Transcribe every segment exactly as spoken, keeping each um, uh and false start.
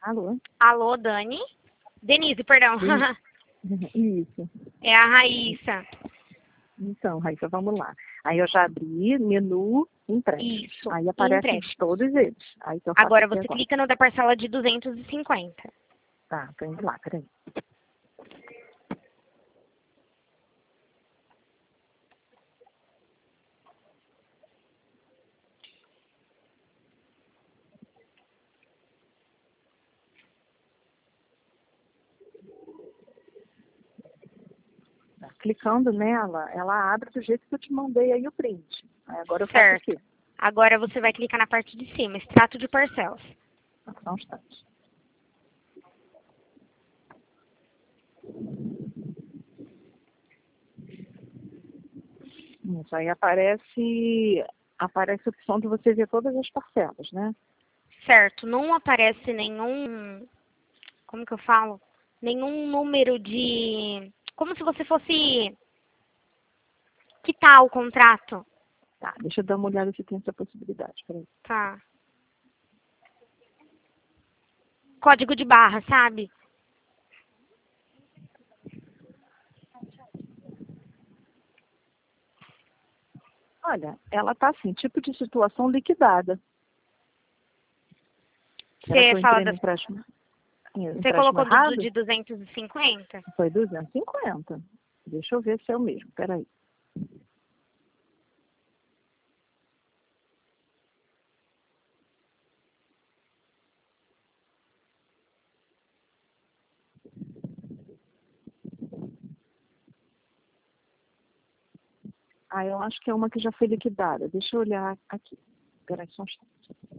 Alô? Alô, Dani? Denise, perdão. Isso. É a Raíssa. Então, Raíssa, vamos lá. Aí eu já abri menu empréstimo. Isso, Aí aparecem empréstimo. todos eles. Aí que eu faço Agora aqui você agora. clica no da parcela de duzentos e cinquenta. Tá, tô indo lá, peraí. Tá, clicando nela, ela abre do jeito que eu te mandei aí o print. Aí agora eu faço Certo. aqui. Agora você vai clicar na parte de cima, extrato de parcelas. Só um instante. Isso, aí aparece, aparece a opção de você ver todas as parcelas, né? Certo, não aparece nenhum, como que eu falo? Nenhum número de, como se você fosse quitar o contrato. Tá, deixa eu dar uma olhada se tem essa possibilidade. Peraí. Tá. Código de barra, sabe? Olha, ela tá assim, tipo de situação liquidada. Será que Você eu fala entrei no das, empréstimo, você empréstimo colocou do, do errado? de duzentos e cinquenta? Foi duzentos e cinquenta. Deixa eu ver se é o mesmo. Peraí. Ah, eu acho que é uma que já foi liquidada. Deixa eu olhar aqui. Peraí, só um instante.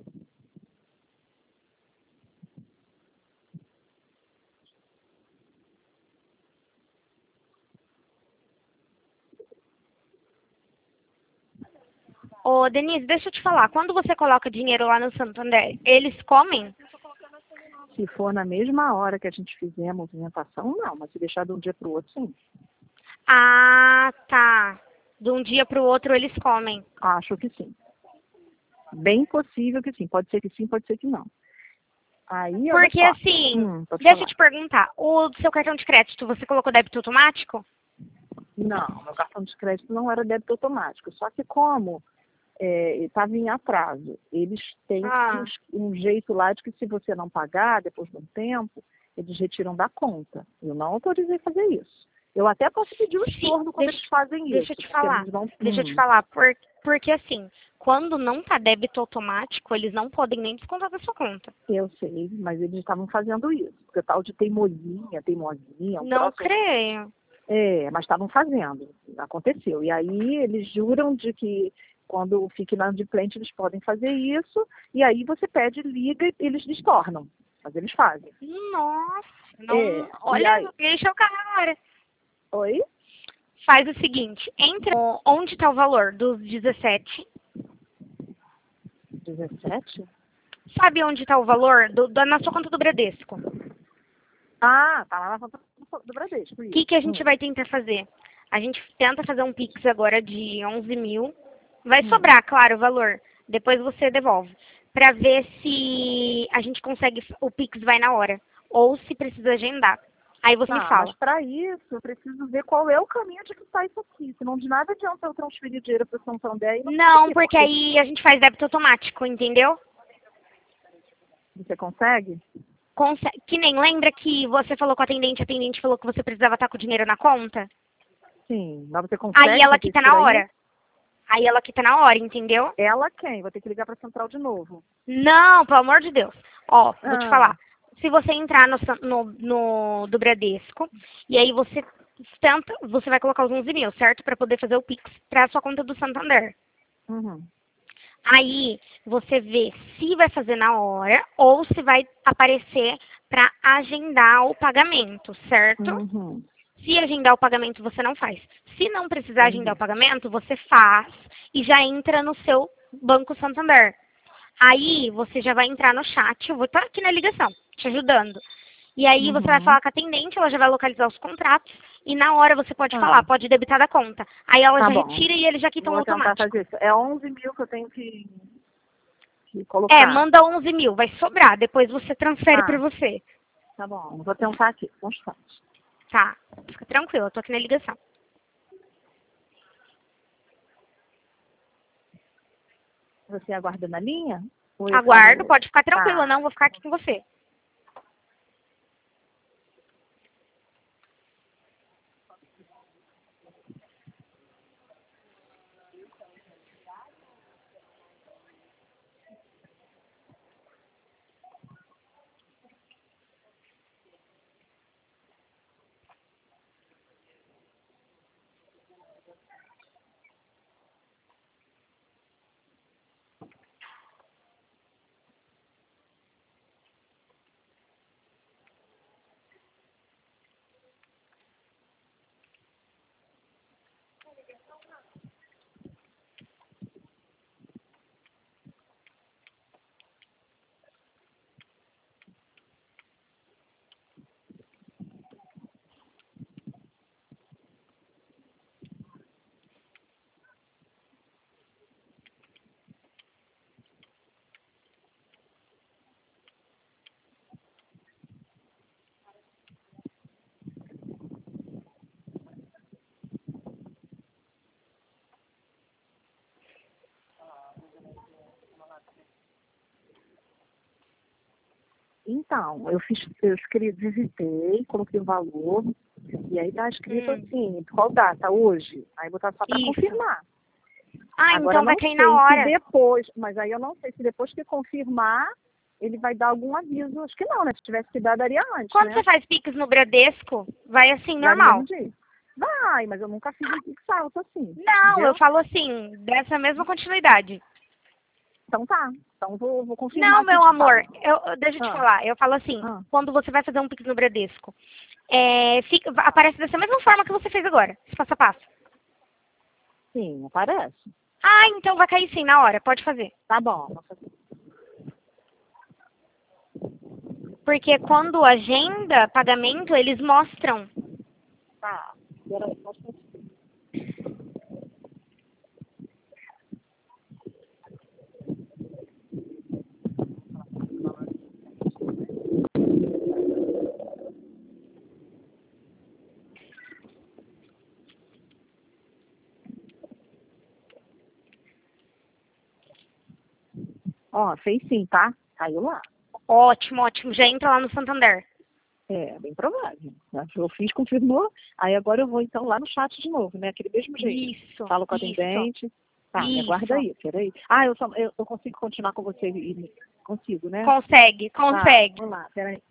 Ô, Denise, deixa eu te falar. Quando você coloca dinheiro lá no Santander, eles comem? Se for na mesma hora que a gente fizer a movimentação, não. Mas se deixar de um dia para o outro, sim. Ah, tá. De um dia para o outro eles comem. Acho que sim. Bem possível que sim. Pode ser que sim, pode ser que não. Aí, olha Porque só. assim, Hum, pode deixa eu falar. te perguntar. O seu cartão de crédito, você colocou débito automático? Não, meu cartão de crédito não era débito automático. Só que como estava em atraso, eles têm Ah, um, um jeito lá de que se você não pagar, depois de um tempo, eles retiram da conta. Eu não autorizei fazer isso. Eu até posso pedir o sim, estorno quando deixa, eles fazem deixa isso. eu te Porque falar. eles vão... Deixa eu te Hum, falar. Por, porque assim, quando não tá débito automático, eles não podem nem descontar da sua conta. eu sei, mas eles estavam fazendo isso. Porque tal de teimosinha, teimosinha, um Não troço... creio. É, mas estavam fazendo. Aconteceu. E aí eles juram de que quando fica inadimplente eles podem fazer isso, e aí você pede, liga e eles destornam. Mas eles fazem. Nossa, É, não. e Olha, aí... deixa eu carro agora. Oi? Faz o seguinte, entra no- onde está o valor dos dezessete. dezessete? Sabe onde está o valor do, da, na sua conta do Bradesco? Ah, tá lá na conta do Bradesco, O isso. que, que a gente Hum, vai tentar fazer? A gente tenta fazer um Pix agora de onze mil. Vai hum. sobrar, claro, o valor. Depois você devolve. Para ver se a gente consegue, o Pix vai na hora. Ou se precisa agendar. Aí você me Tá, mas fala. para isso eu preciso ver qual é o caminho de que sai isso aqui. Senão de nada adianta eu transferir dinheiro para o Santander e não Não, conseguir, porque porque aí a gente faz débito automático, entendeu? você consegue? Conse- Que nem lembra que você falou com a atendente, a atendente falou que você precisava estar com o dinheiro na conta? Sim, mas você Aí consegue ela fazer quita isso por na aí? hora. Aí ela quita na hora, entendeu? Ela quem? Vou ter que ligar para a central de novo. Não, pelo amor de Deus. Ó, vou te Ah, falar. Se você entrar no, san- no, no do Bradesco, e aí você tenta, você vai colocar os onze mil, certo? Para poder fazer o Pix para sua conta do Santander. uhum, Aí você vê se vai fazer na hora ou se vai aparecer para agendar o pagamento, certo? uhum, Se agendar o pagamento, você não faz. Se não precisar agendar o entendi. pagamento, você faz e já entra no seu Banco Santander. Aí você já vai entrar no chat, eu vou estar aqui na ligação, te ajudando. E aí você vai Uhum. falar com a atendente, ela já vai localizar os contratos e na hora você pode falar, Ah, pode debitar da conta. Aí ela tá já bom. retira e eles já quitam Vou tentar automático. fazer isso. É onze mil que eu tenho que, que colocar. É, manda onze mil, vai sobrar. Depois você transfere Ah. para você. Tá bom, vou tentar aqui, constante. Tá, fica tranquila, eu tô aqui na ligação. Você aguarda na linha? Ou eu Aguardo, falo- pode ficar tranquila, Tá. não, vou ficar aqui com você. Então, eu fiz, eu escrevi, visitei, coloquei o valor, e aí tá escrito Hum. assim, qual data? Hoje. Aí botar só para Isso. confirmar. Ah, Agora então vai não cair sei na hora. se depois, mas aí eu não sei se depois que confirmar, ele vai dar algum aviso. Acho que não, né? Se tivesse que dar, daria antes, Quando né? você faz Pix no Bradesco, vai assim, Daria normal. no dia. Vai, mas eu nunca fiz um Pix alto assim. Não, entendeu? eu falo assim, dessa mesma continuidade. Então tá. Então vou, vou confirmar Não, aqui meu te amor, falo. eu, eu- deixa eu te Ah. falar. Eu falo assim, Ah. quando você vai fazer um Pix no Bradesco, é, fica, aparece dessa mesma forma que você fez agora, esse passo a passo. Sim, aparece. Ah, então vai cair sim, na hora, pode fazer. Tá bom. Vou fazer. Porque quando agenda pagamento, eles mostram. Tá. Peraí, pode fazer. Ó, fez sim, tá? Caiu lá. Ótimo, ótimo. Já entra lá no Santander. É, bem provável. Eu fiz, confirmou. Aí agora eu vou então lá no chat de novo, né? Aquele mesmo jeito. Isso. Falo com a isso. atendente. Tá, me Isso. aguarda aí, peraí. Ah, eu, só, eu, eu consigo continuar com você e consigo, né? Consegue, Tá, consegue. vamos lá, peraí.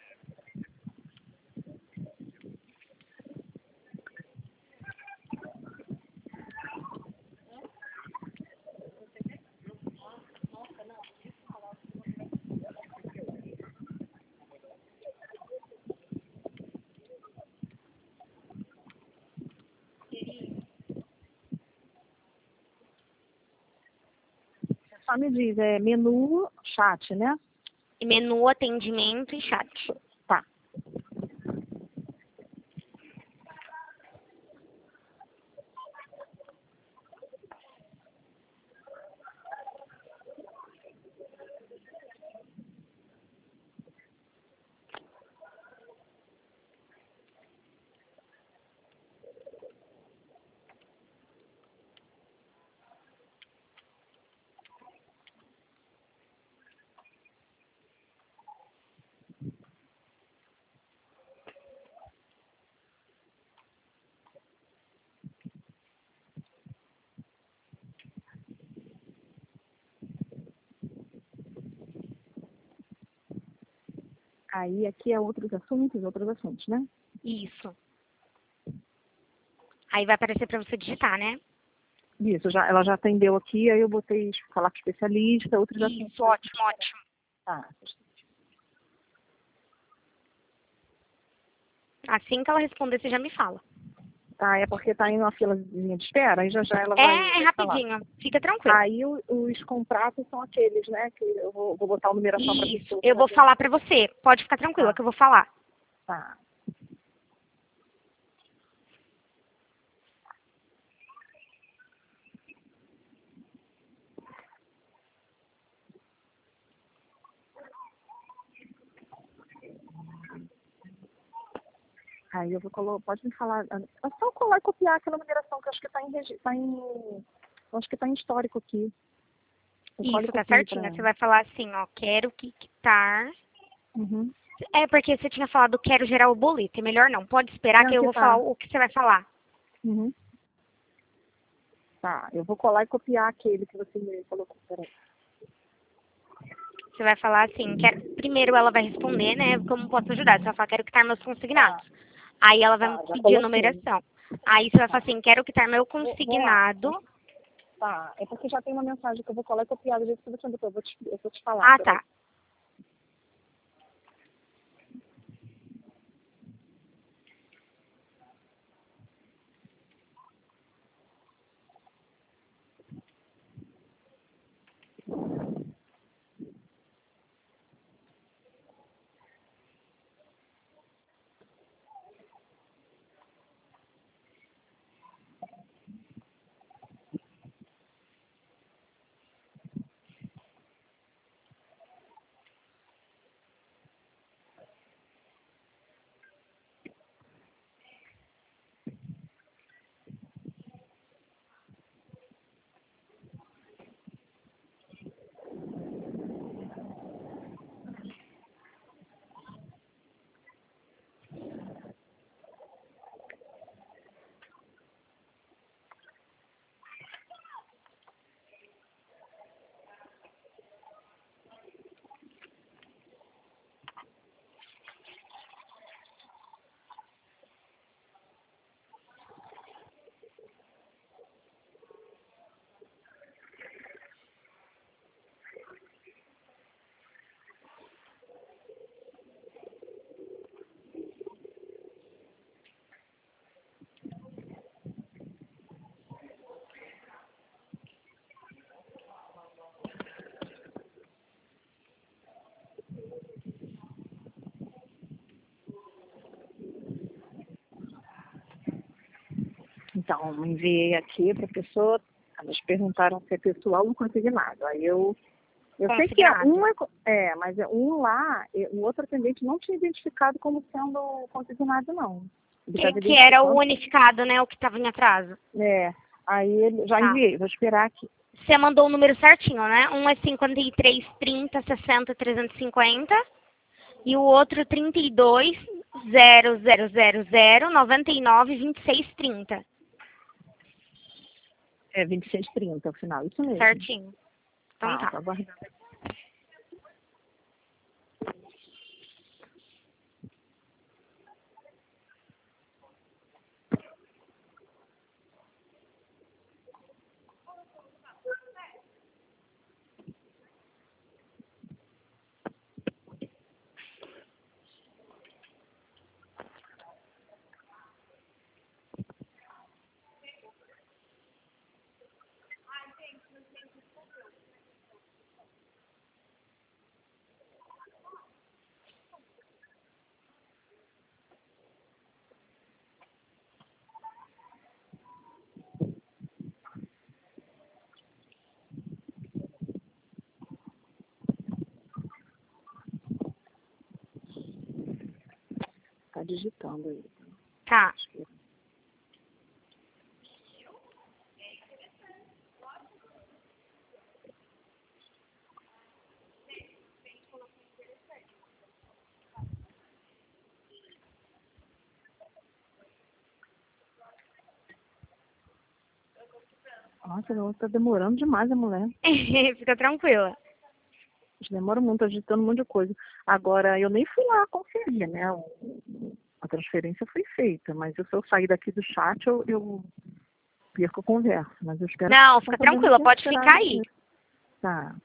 Só me diz, é menu, chat, né? Menu, atendimento e chat. Tá. Aí aqui é outros assuntos, outros assuntos, né? Isso. Aí vai aparecer para você digitar, né? Isso, já, ela já atendeu aqui, aí eu botei falar com especialista, outros assuntos. Isso, ótimo, ótimo. Tá. Assim que ela responder, você já me fala. Tá, é porque tá indo uma filazinha de espera, aí já já ela É, vai, é vai falar. rapidinho. Fica tranquilo. Aí o- os contratos são aqueles, né? Que eu vou, vou botar o numeração para Isso, eu vou falar pra você. Pode ficar tranquila Tá. que eu vou falar. Tá. Aí eu vou colocar, pode me falar, é só colar e copiar aquela numeração que eu acho que está em, regi- tá em, eu acho que está em histórico aqui. Eu colo e Isso, tá copio certinho. pra... Você vai falar assim, ó, quero quitar. Uhum. É porque você tinha falado quero gerar o boleto. É melhor não. Pode esperar Não, que eu aqui vou falar tá. o que você vai falar. Uhum. Tá, eu vou colar e copiar aquele que você me colocou. Peraí. Você vai falar assim, quero... primeiro ela vai responder, né? Como posso ajudar? Você vai falar, quero quitar meus consignados. Aí ela vai Tá, já pedir a coloquei. numeração. Aí você vai falar Tá. assim, quero quitar meu Vou, vou lá. consignado. Tá, é porque já tem uma mensagem que eu vou colar e copiar do jeito que você botou. Eu vou te, eu vou te falar. Ah, Peraí. tá. Então, enviei aqui para a pessoa, elas perguntaram se é pessoal ou consignado. Aí eu, eu sei que é Consignado. um, é, é, mas é um lá, e o outro atendente não tinha identificado como sendo consignado, não. Ele Que, estava que era o identificando, unificado, né? O que estava em atraso. é, aí ele, já Tá. enviei, vou esperar aqui. Você mandou o número certinho, né? Um é cinquenta e três, trinta, sessenta, trezentos e cinquenta. E o outro trinta e dois, zero, zero, zero, zero, noventa e nove, vinte e seis, trinta. É vinte e seis trinta o final, isso mesmo. Certinho. Então Tá, tá. tô aguardando. Tá digitando aí. Tá. Nossa, ela tá demorando demais a mulher. Fica tranquila. Demora muito, agitando um monte de coisa. Agora, eu nem fui lá conferir, né? O- A transferência foi feita, mas se eu sair daqui do chat, eu, eu perco a conversa. Mas eu espero Não, que fica estão fazendo tranquila, o que é pode ficar esperado aí. mesmo. Tá.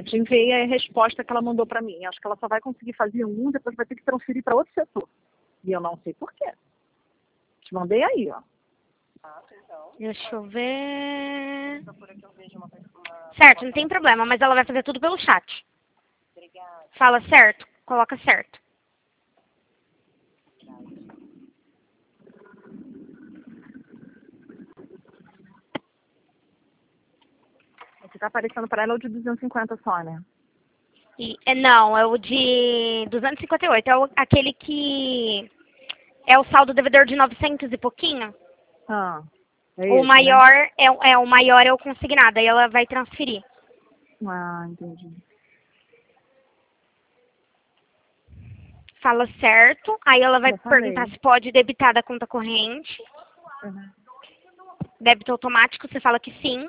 gente enviei a resposta que ela mandou para mim. Acho que ela só vai conseguir fazer um, depois vai ter que transferir para outro setor. E eu não sei por quê. Te mandei aí, ó. Deixa eu ver. Certo, não tem problema, mas ela vai fazer tudo pelo chat. Fala certo, coloca certo. O que tá aparecendo para ela é o de duzentos e cinquenta só, né? E, é, não, é o de duzentos e cinquenta e oito. É o, aquele que é o saldo devedor de novecentos e pouquinho. Ah, é O esse, maior né? é, é o maior é o consignado, aí ela vai transferir. Ah, entendi. Fala certo, aí ela vai Já falei. perguntar se pode debitar da conta corrente. Uhum. Débito automático, você fala que sim.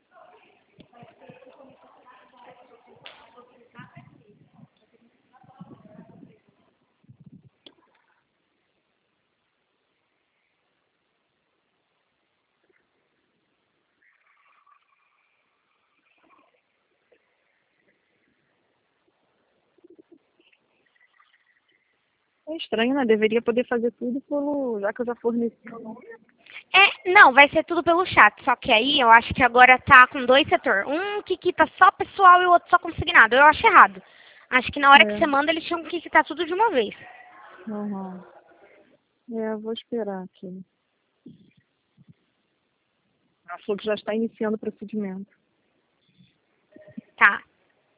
É estranho, né? Deveria poder fazer tudo pelo... Já que eu já forneci o nome. É, não, vai ser tudo pelo chat, só que aí eu acho que agora tá com dois setores. Um que quita só pessoal e o outro só consignado. Eu acho errado. Acho que na hora É. que você manda, eles tinham que quitar tudo de uma vez. Uhum. É, eu vou esperar aqui. Ela falou que já está iniciando o procedimento. Tá.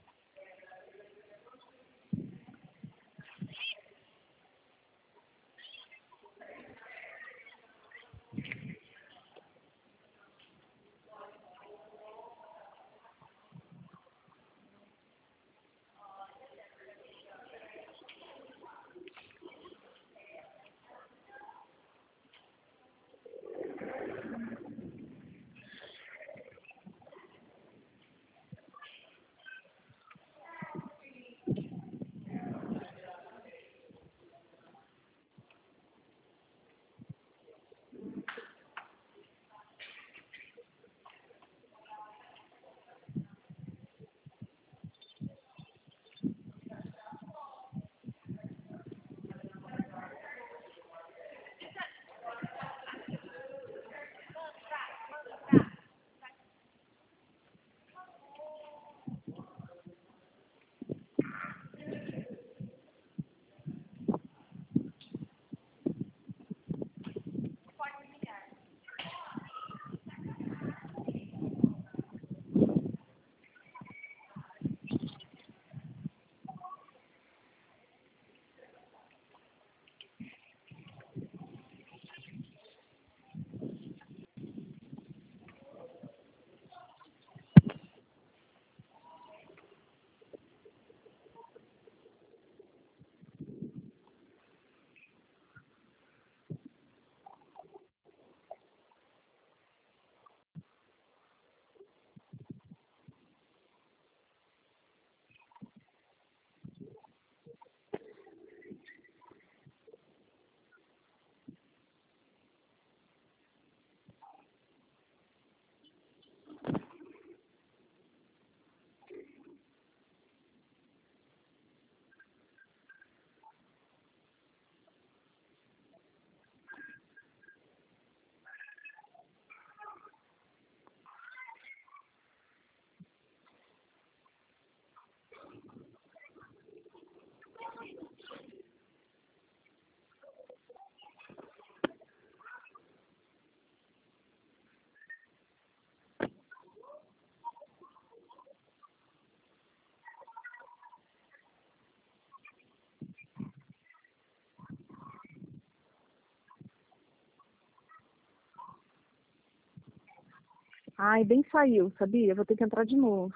Ai, bem saiu, sabia? Vou ter que entrar de novo.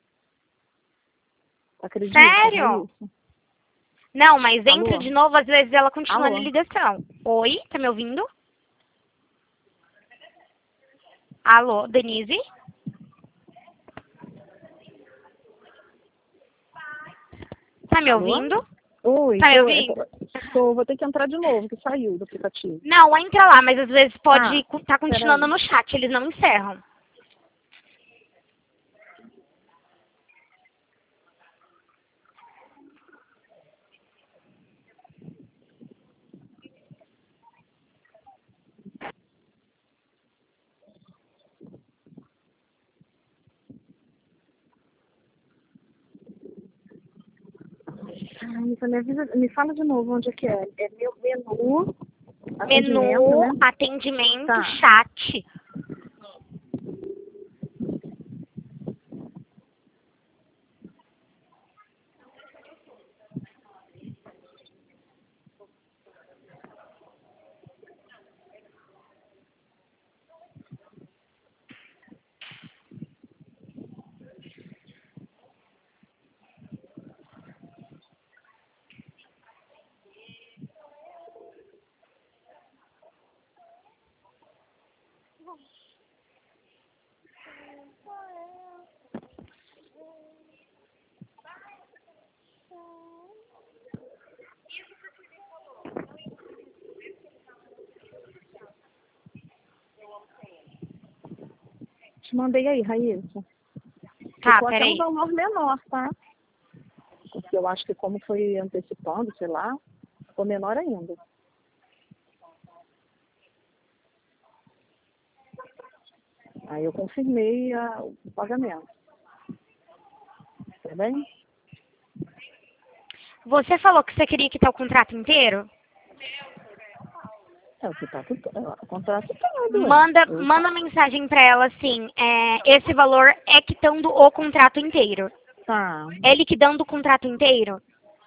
Acredita? Sério? Isso? Não, mas entra Alô? de novo, às vezes ela continua Alô? na ligação. Oi, tá me ouvindo? Alô, Denise? Tá me Alô? ouvindo? Oi, Tá me tô, ouvindo? tô, vou ter que entrar de novo, que saiu do aplicativo. Não, entra lá, mas às vezes pode Ah, estar tá continuando peraí. no chat, eles não encerram. Ai, então me, avisa, me fala de novo onde é que é. É meu menu, atendimento, Menu, né? atendimento, Tá. chat. Te mandei aí, Raíssa. Tá, Ficou até um peraí. valor menor, tá? Porque eu acho que como foi antecipando, sei lá, ficou menor ainda. Aí eu confirmei a, o pagamento. Tá bem? Você falou que você queria quitar o contrato inteiro? É o que tá tudo, é, o contrato todo. ué. Manda, Eu- manda mensagem pra ela assim, é, esse valor é quitando o contrato inteiro. Tá. É liquidando o contrato inteiro?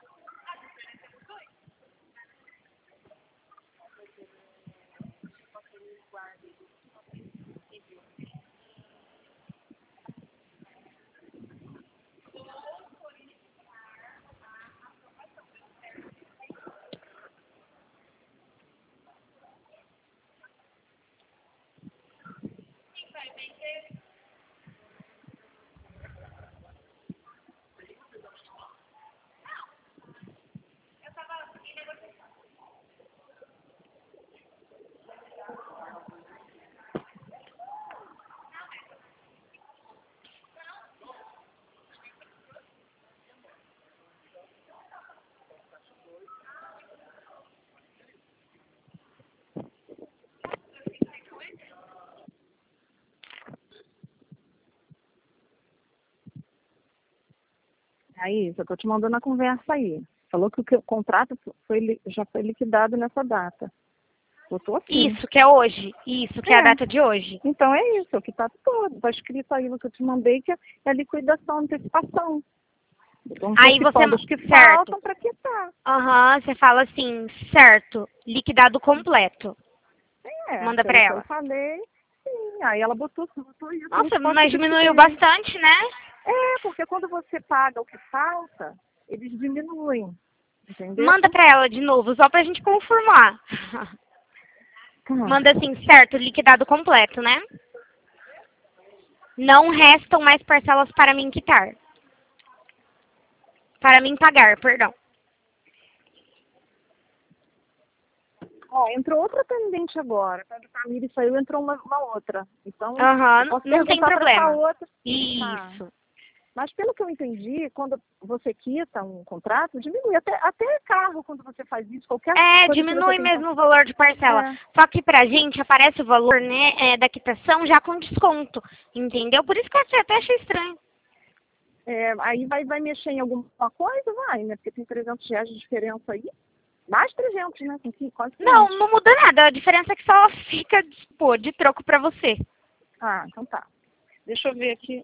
Aí, eu tô te mandando a conversa aí. Falou que o que- o contrato foi, li- já foi liquidado nessa data. Botou assim. Isso, que é hoje. Isso, que é a É. data de hoje. Então é isso, é o que tá todo. Tá escrito aí no que eu te mandei que é é liquidação, antecipação. Então, Aí você... antecipando os que Certo. faltam para quitar. Aham, você fala assim, certo, liquidado completo. É, Manda pelo pra que eu ela. falei, sim. Aí ela botou, botou isso. Nossa, nos mas postos que eu te diminuiu dei. bastante, né? É, porque quando você paga o que falta, eles diminuem. Entendeu? Manda pra ela de novo, só pra gente confirmar. Tá. Manda assim, certo, liquidado completo, né? Não restam mais parcelas para mim quitar. Para mim pagar, perdão. Ó, entrou outra atendente agora. Quando a Camila saiu, entrou uma, uma outra. Então, Aham, eu posso não tem perguntar para essa problema. outra. Isso. Mas pelo que eu entendi, quando você quita um contrato, diminui. Até, até carro, quando você faz isso, qualquer É, coisa que diminui você tem mesmo o valor de parcela. É. Só que pra gente aparece o valor, né, é, da quitação já com desconto. Entendeu? Por isso que eu até achei estranho. É, aí vai, vai mexer em alguma coisa? Vai, né? Porque tem trezentos reais de diferença aí. Mais trezentos, né? Tem que- quase Não, quinhentos. não muda nada. A diferença é que só fica, pô, de troco pra você. Ah, então tá. Deixa eu ver aqui.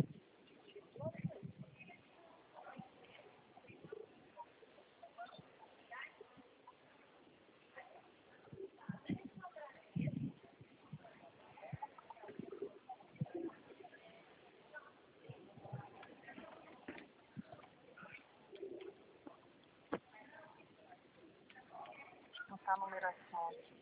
Não tá a numeração aqui.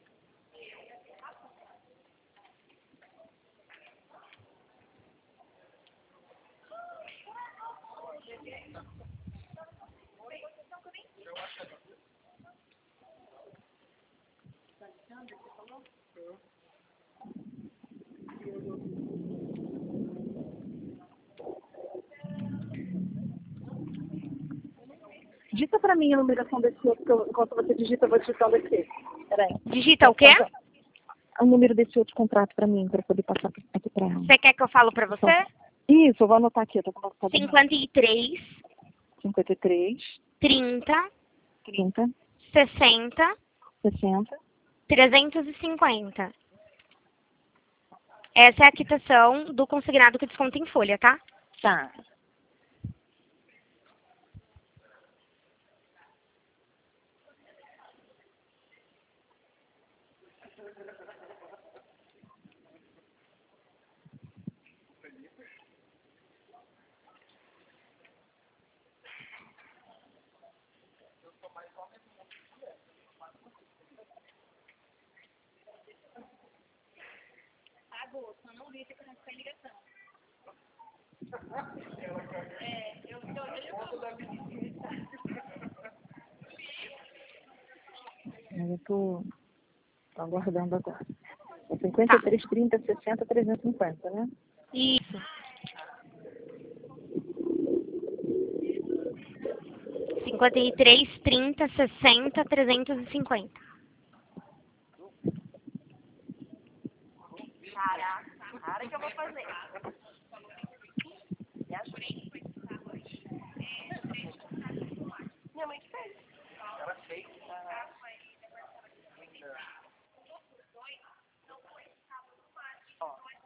Digita pra mim a numeração desse outro, que eu, enquanto você digita, eu vou digitando aqui. Peraí. Digita o quê? O número desse outro contrato pra mim, pra poder passar aqui pra ela. Você quer que eu falo pra você? Isso, eu vou anotar aqui. Eu tô com o computador. cinquenta e três, cinquenta e três, trinta, trinta, sessenta, sessenta. trezentos e cinquenta. Essa é a quitação do consignado com desconto em folha, tá? Tá. Eu tô, tô aguardando agora. É cinquenta e três, trinta, sessenta, trezentos e cinquenta, né? Isso. cinquenta e três, trinta, sessenta, trezentos e cinquenta. Caraca, cara que eu vou fazer.